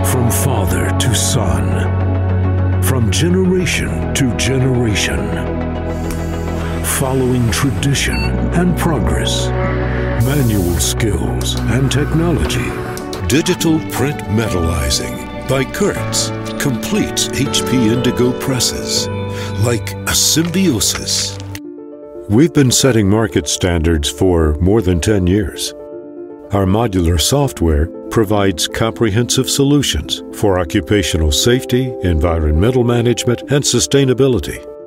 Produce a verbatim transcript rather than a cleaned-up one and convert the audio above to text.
from father to son, from generation to generation, following tradition and progress, manual skills and technology. Digital print metallizing by Kurtz completes H P Indigo presses like a symbiosis. We've been setting market standards for more than ten years. Our modular software provides comprehensive solutions for occupational safety, environmental management, and sustainability.